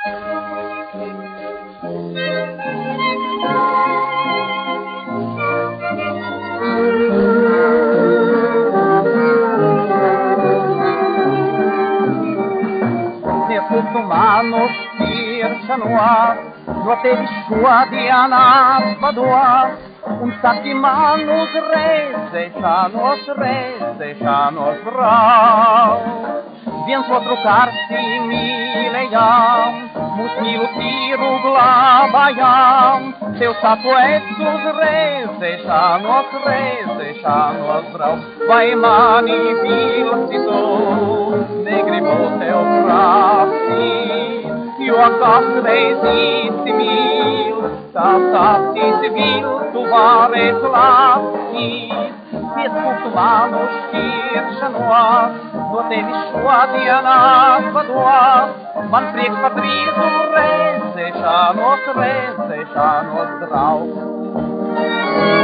Manos tiršanoa, no tevišuo dienas vaduo, un saki manus reizēšanos brau. Viens otru karsti mīlējām, mūs mīlu tīru glābājām, tev saku es uz reizēšanos brau. Vai mani vilci tu, negribu tev prasīt, jo kādreiz īsti mīl, tās acīs viltu varēs lasīt. Pieskūptu manu šķiršanos, no tevis šodienās vados, man prieks par drīzu redzēšanos, draugs.